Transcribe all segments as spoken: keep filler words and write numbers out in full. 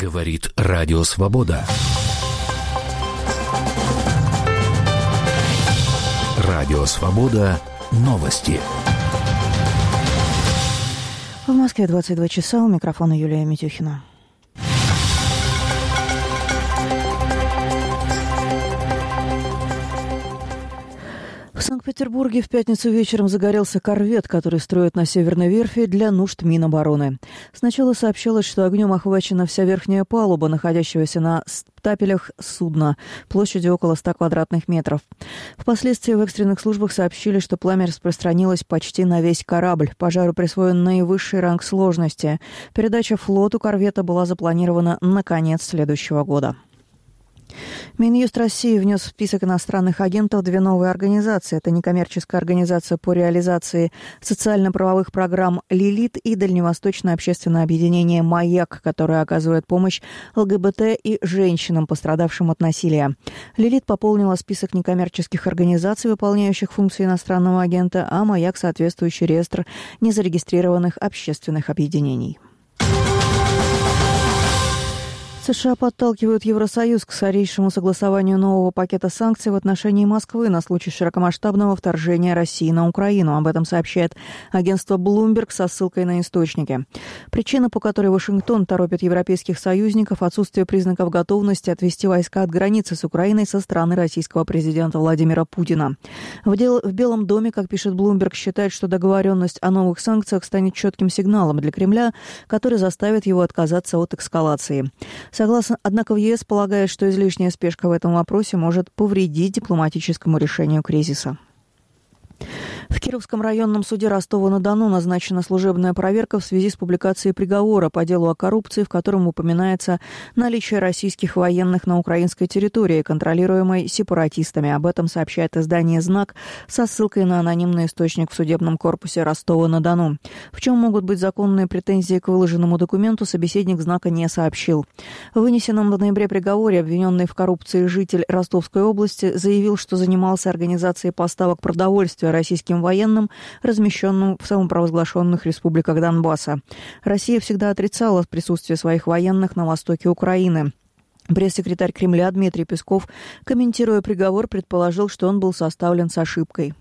Говорит Радио Свобода. Радио Свобода. Новости. В Москве двадцать два часа. У микрофона Юлия Митюхина. В Санкт-Петербурге в пятницу вечером загорелся корвет, который строят на Северной верфи для нужд Минобороны. Сначала сообщалось, что огнем охвачена вся верхняя палуба, находящегося на стапелях судна, площадью около ста квадратных метров. Впоследствии в экстренных службах сообщили, что пламя распространилось почти на весь корабль. Пожару присвоен наивысший ранг сложности. Передача флоту корвета была запланирована на конец следующего года. Минюст России внес в список иностранных агентов две новые организации. Это некоммерческая организация по реализации социально-правовых программ «Лилит» и Дальневосточное общественное объединение «Маяк», которое оказывает помощь ЛГБТ и женщинам, пострадавшим от насилия. «Лилит» пополнила список некоммерческих организаций, выполняющих функции иностранного агента, а «Маяк» — соответствующий реестр незарегистрированных общественных объединений. США подталкивают Евросоюз к скорейшему согласованию нового пакета санкций в отношении Москвы на случай широкомасштабного вторжения России на Украину. Об этом сообщает агентство Bloomberg со ссылкой на источники. Причина, по которой Вашингтон торопит европейских союзников, отсутствие признаков готовности отвести войска от границы с Украиной со стороны российского президента Владимира Путина. В, дел... в Белом доме, как пишет Bloomberg, считают, что договоренность о новых санкциях станет четким сигналом для Кремля, который заставит его отказаться от эскалации. Согласно, однако в ЕС полагают, что излишняя спешка в этом вопросе может повредить дипломатическому решению кризиса. В Кировском районном суде Ростова-на-Дону назначена служебная проверка в связи с публикацией приговора по делу о коррупции, в котором упоминается наличие российских военных на украинской территории, контролируемой сепаратистами. Об этом сообщает издание «Знак» со ссылкой на анонимный источник в судебном корпусе Ростова-на-Дону. В чем могут быть законные претензии к выложенному документу, собеседник «Знака» не сообщил. В вынесенном в ноябре приговоре обвиненный в коррупции житель Ростовской области заявил, что занимался организацией поставок продовольствия российским военным, размещенным в самопровозглашенных республиках Донбасса. Россия всегда отрицала присутствие своих военных на востоке Украины. Пресс-секретарь Кремля Дмитрий Песков, комментируя приговор, предположил, что он был составлен с ошибкой.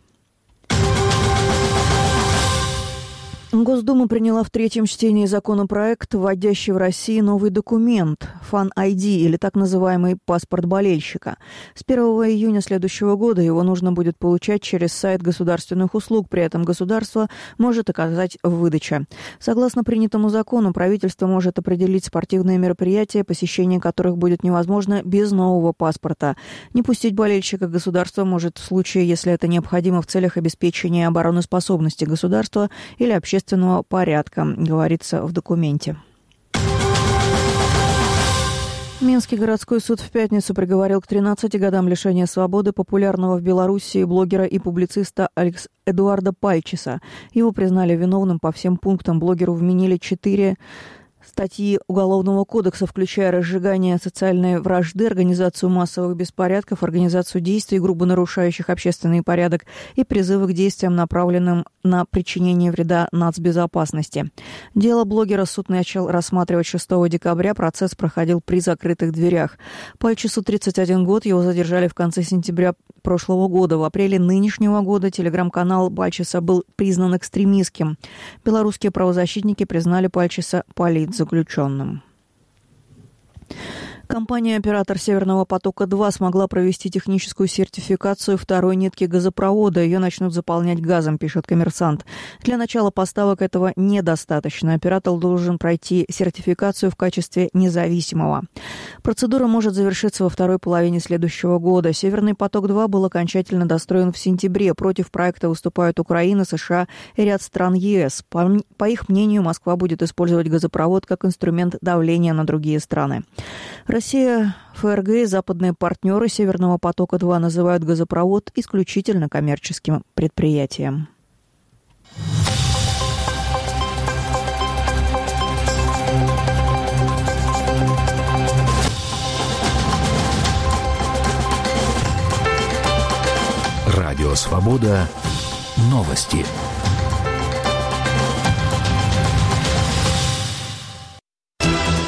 Госдума приняла в третьем чтении законопроект, вводящий в России новый документ – Fan ай ди, или так называемый паспорт болельщика. С первого июня следующего года его нужно будет получать через сайт государственных услуг, при этом государство может оказать выдача. Согласно принятому закону, правительство может определить спортивные мероприятия, посещение которых будет невозможно без нового паспорта. Не пустить болельщика государство может в случае, если это необходимо в целях обеспечения обороноспособности государства или общественного порядка, говорится в документе. Минский городской суд в пятницу приговорил к тринадцати годам лишения свободы популярного в Белоруссии блогера и публициста Алекс Эдуарда Пальчиса. Его признали виновным по всем пунктам. Блогеру вменили четыре статьи Уголовного кодекса, включая разжигание социальной вражды, организацию массовых беспорядков, организацию действий, грубо нарушающих общественный порядок, и призывы к действиям, направленным на причинение вреда нацбезопасности. Дело блогера суд начал рассматривать шестого декабря. Процесс проходил при закрытых дверях. Пальчису тридцать один год, его задержали в конце сентября прошлого года. В апреле нынешнего года телеграм-канал Пальчиса был признан экстремистским. Белорусские правозащитники признали Пальчиса политзаключенным. Компания-оператор «Северного потока-два» смогла провести техническую сертификацию второй нитки газопровода. Ее начнут заполнять газом, пишет «Коммерсант». Для начала поставок этого недостаточно. Оператор должен пройти сертификацию в качестве независимого. Процедура может завершиться во второй половине следующего года. «Северный поток-два» был окончательно достроен в сентябре. Против проекта выступают Украина, США и ряд стран ЕС. По, по их мнению, Москва будет использовать газопровод как инструмент давления на другие страны. Россия, ФРГ и западные партнеры «Северного потока-два» называют газопровод исключительно коммерческим предприятием. Радио «Свобода». Новости.